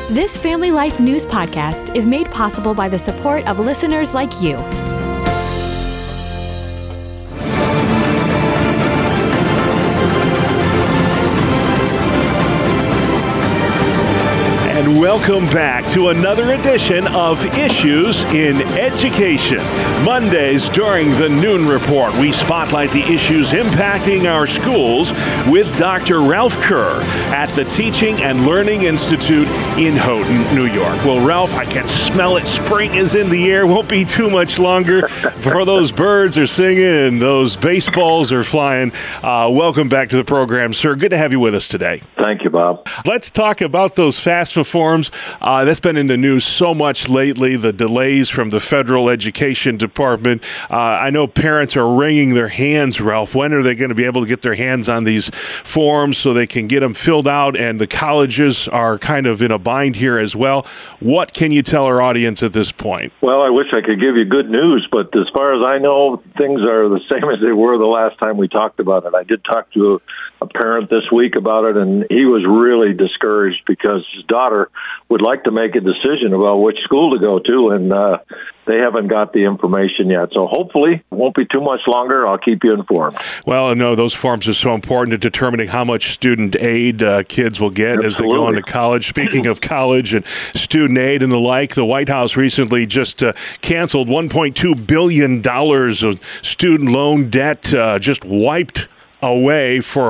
This Family Life News podcast is made possible by the support of listeners like you. And welcome back to another edition of Issues in Education. Mondays during the Noon Report, we spotlight the issues impacting our schools with Dr. Ralph Kerr at the Teaching and Learning Institute in Houghton, New York. Well, Ralph, I can smell it. Spring is in the air. Won't be too much longer before those birds are singing, those baseballs are flying. Welcome back to the program, sir. Good to have you with us today. Thank you, Bob. Let's talk about those FAFSA forms. That's been in the news so much lately, the delays from the federal education department. I know parents are wringing their hands, Ralph. When are they going to be able to get their hands on these forms so they can get them filled out? And the colleges are kind of in a bind here as well. What can you tell our audience at this point? Well, I wish I could give you good news, but as far as I know, things are the same as they were the last time we talked about it. I did talk to a parent this week about it, and he was really discouraged because his daughter would like to make a decision about which school to go to, and they haven't got the information yet. So hopefully it won't be too much longer. I'll keep you informed. Well, no, those forms are so important to determining how much student aid kids will get as they go into college. Speaking of college and student aid and the like, the White House recently just canceled $1.2 billion of student loan debt, just wiped away for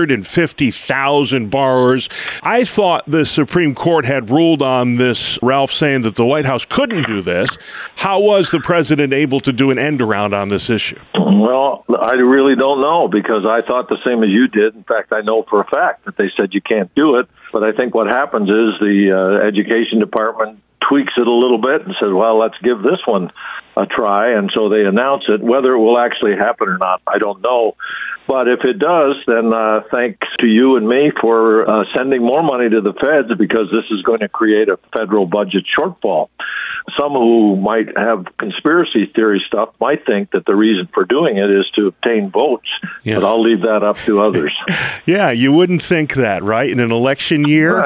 150,000 borrowers. I thought the Supreme Court had ruled on this, Ralph, saying that the White House couldn't do this. How was the president able to do an end around on this issue? Well, I really don't know, because I thought the same as you did. In fact, I know for a fact that they said you can't do it. But I think what happens is the education department tweaks it a little bit and says, well, let's give this one a try. And so they announce it. Whether it will actually happen or not, I don't know. But if it does, then thanks to you and me for sending more money to the feds, because this is going to create a federal budget shortfall. Some who might have conspiracy theory stuff might think that the reason for doing it is to obtain votes, but I'll leave that up to others. Yeah, you wouldn't think that, right? In an election year?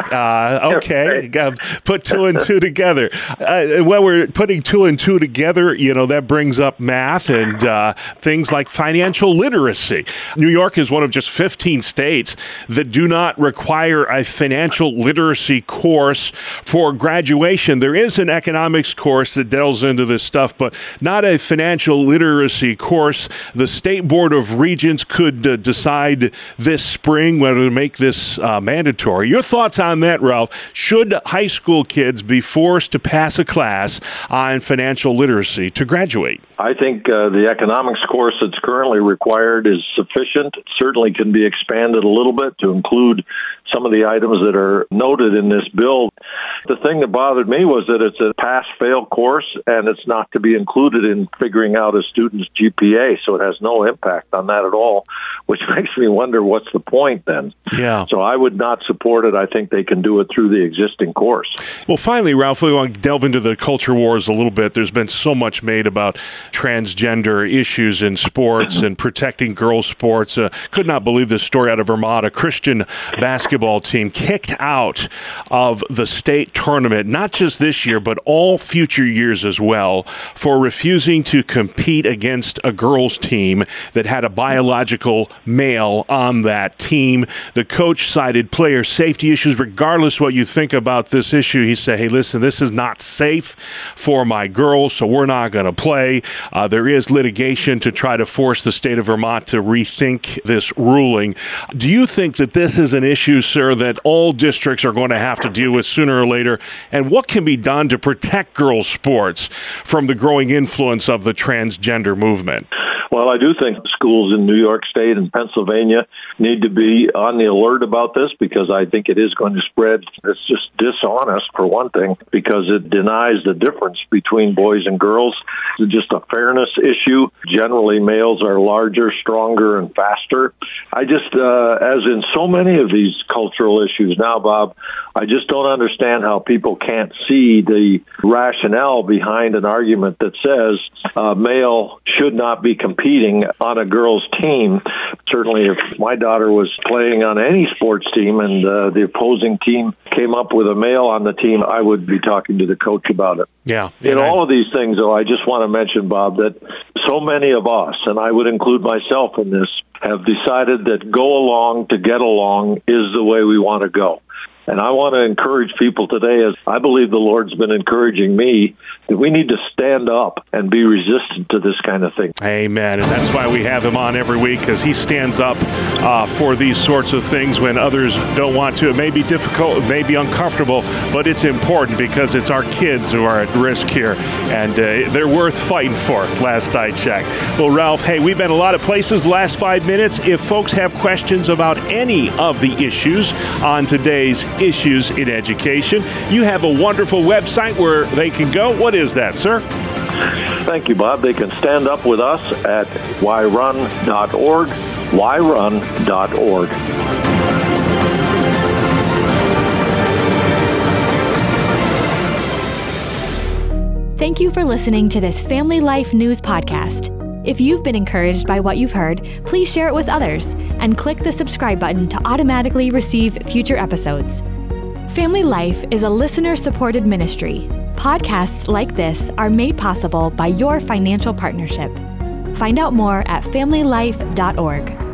Okay, put two and two together. Well, we're putting two and two together, you know, that brings up math and things like financial literacy. New York is one of just 15 states that do not require a financial literacy course for graduation. There is an economics course that delves into this stuff, but not a financial literacy course. The State Board of Regents could decide this spring whether to make this mandatory. Your thoughts on that, Ralph? Should high school kids be forced to pass a class on financial literacy to graduate? I think the economics course that's currently required is sufficient. It certainly can be expanded a little bit to include some of the items that are noted in this bill. The thing that bothered me was that it's a pass-fail course, and it's not to be included in figuring out a student's GPA, so it has no impact on that at all, which makes me wonder what's the point then. Yeah. So I would not support it. I think they can do it through the existing course. Well, finally, Ralph, we want to delve into the culture wars a little bit. There's been so much made about transgender issues in sports and protecting girls' sports. Could not believe this story out of Vermont. A Christian basketball team kicked out of the state tournament, not just this year, but all future years as well, for refusing to compete against a girls' team that had a biological male on that team. The coach cited player safety issues. Regardless what you think about this issue, he said, hey, listen, this is not safe for my girls, so we're not going to play. There is litigation to try to force the state of Vermont to rethink this ruling. Do you think that this is an issue, sir, that all districts are going to have to deal with sooner or later? And what can be done to protect girls' sports from the growing influence of the transgender movement? Well, I do think schools in New York State and Pennsylvania need to be on the alert about this, because I think it is going to spread. It's just dishonest, for one thing, because it denies the difference between boys and girls. It's just a fairness issue. Generally, males are larger, stronger, and faster. I just, as in so many of these cultural issues now, Bob, I just don't understand how people can't see the rationale behind an argument that says a male should not be competing on a girl's team. Certainly, if my daughter was playing on any sports team and the opposing team came up with a male on the team, I would be talking to the coach about it. Yeah. In all of these things, though, I just want to mention, Bob, that so many of us, and I would include myself in this, have decided that go along to get along is the way we want to go. And I want to encourage people today, as I believe the Lord's been encouraging me, that we need to stand up and be resistant to this kind of thing. Amen. And that's why we have him on every week, because he stands up for these sorts of things when others don't want to. It may be difficult, it may be uncomfortable, but it's important because it's our kids who are at risk here, and they're worth fighting for, last I checked. Well, Ralph, hey, we've been a lot of places the last 5 minutes. If folks have questions about any of the issues on today's Issues in Education, you have a wonderful website where they can go. What is that, sir? Thank you, Bob. They can stand up with us at whyrun.org, whyrun.org. Thank you for listening to this Family Life News podcast. If you've been encouraged by what you've heard, please share it with others and click the subscribe button to automatically receive future episodes. Family Life is a listener-supported ministry. Podcasts like this are made possible by your financial partnership. Find out more at familylife.org.